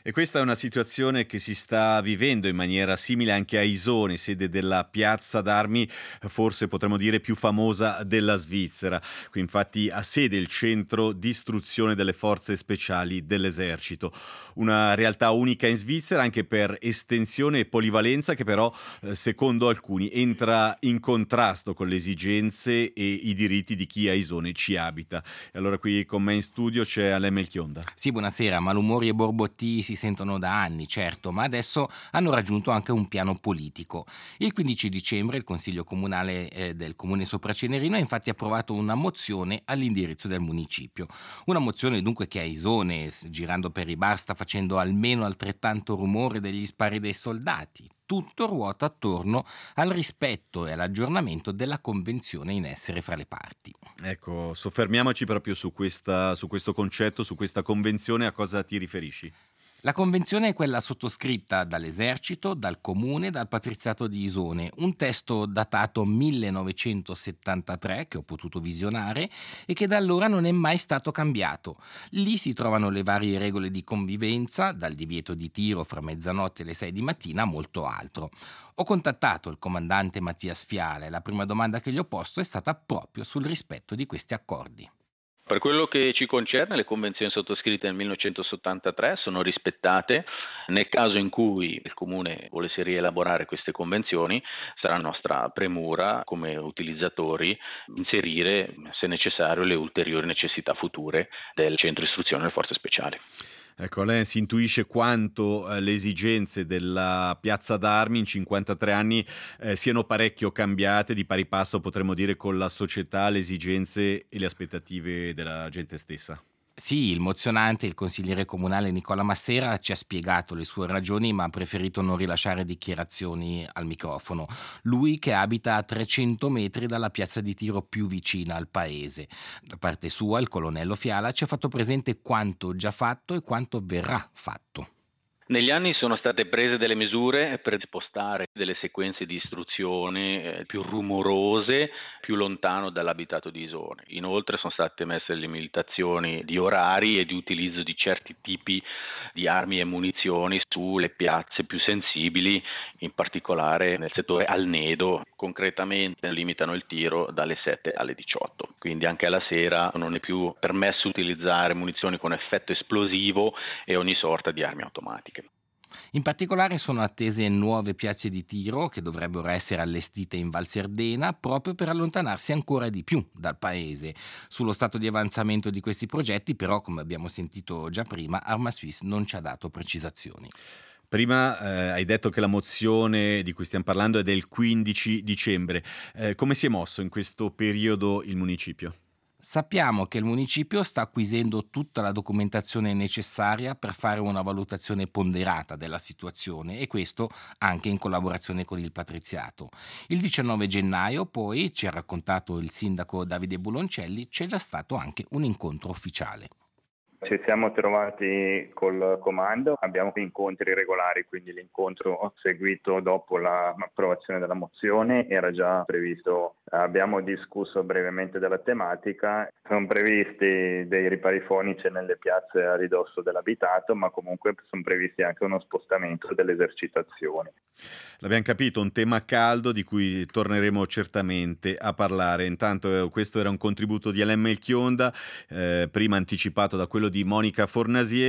E questa è una situazione che si sta vivendo in maniera simile anche a Isone, sede della piazza d'armi, forse potremmo dire più famosa della Svizzera. Qui infatti ha sede il centro di istruzione delle forze speciali dell'esercito. Una realtà unica in Svizzera anche per estensione e polivalenza che però, secondo alcuni, entra in contrasto con le esigenze e i diritti di chi a Isone ci abita. E allora qui con me in studio c'è Alain Melchionda. Sì, buonasera. Malumori e borbottii si sentono da anni, certo, ma adesso hanno raggiunto anche un piano politico. Il 15 dicembre il Consiglio Comunale del Comune Sopracenerino ha infatti approvato una mozione all'indirizzo del municipio. Una mozione dunque che a Isone, girando per i bar, sta facendo almeno altrettanto rumore degli spari dei soldati. Tutto ruota attorno al rispetto e all'aggiornamento della convenzione in essere fra le parti. Ecco, soffermiamoci proprio su questo concetto, su questa convenzione, a cosa ti riferisci? La convenzione è quella sottoscritta dall'esercito, dal comune e dal patriziato di Isone, un testo datato 1973 che ho potuto visionare e che da allora non è mai stato cambiato. Lì si trovano le varie regole di convivenza, dal divieto di tiro fra mezzanotte e le 6 di mattina a molto altro. Ho contattato il comandante Mattia Sfiala e la prima domanda che gli ho posto è stata proprio sul rispetto di questi accordi. Per quello che ci concerne, le convenzioni sottoscritte nel 1973 sono rispettate. Nel caso in cui il Comune volesse rielaborare queste convenzioni, sarà nostra premura come utilizzatori inserire, se necessario, le ulteriori necessità future del centro istruzione delle forze speciali. Ecco, lei si intuisce quanto le esigenze della piazza d'armi in 53 anni siano parecchio cambiate, di pari passo potremmo dire con la società, le esigenze e le aspettative della gente stessa. Sì, il mozionante, il consigliere comunale Nicola Massera ci ha spiegato le sue ragioni, ma ha preferito non rilasciare dichiarazioni al microfono. Lui che abita a 300 metri dalla piazza di tiro più vicina al paese. Da parte sua, il colonnello Fiala ci ha fatto presente quanto già fatto e quanto verrà fatto. Negli anni sono state prese delle misure per spostare delle sequenze di istruzione più rumorose, più lontano dall'abitato di Isone. Inoltre sono state messe delle limitazioni di orari e di utilizzo di certi tipi di armi e munizioni sulle piazze più sensibili, in particolare nel settore Alnedo. Concretamente limitano il tiro dalle 7 alle 18. Quindi anche alla sera non è più permesso utilizzare munizioni con effetto esplosivo e ogni sorta di armi automatiche. In particolare sono attese nuove piazze di tiro che dovrebbero essere allestite in Val Serdena proprio per allontanarsi ancora di più dal paese. Sullo stato di avanzamento di questi progetti però, come abbiamo sentito già prima, Arma Suisse non ci ha dato precisazioni. Prima hai detto che la mozione di cui stiamo parlando è del 15 dicembre. Come si è mosso in questo periodo il municipio? Sappiamo che il municipio sta acquisendo tutta la documentazione necessaria per fare una valutazione ponderata della situazione e questo anche in collaborazione con il patriziato. Il 19 gennaio poi, ci ha raccontato il sindaco Davide Buloncelli, c'è già stato anche un incontro ufficiale. Ci siamo trovati col comando, abbiamo incontri regolari, quindi l'incontro seguito dopo l'approvazione della mozione era già previsto. Abbiamo discusso brevemente della tematica, sono previsti dei ripari fonici nelle piazze a ridosso dell'abitato, ma comunque sono previsti anche uno spostamento delle esercitazioni. L'abbiamo capito, un tema caldo di cui torneremo certamente a parlare. Intanto questo era un contributo di Alain Melchionda, prima anticipato da quello di Monica Fornasier.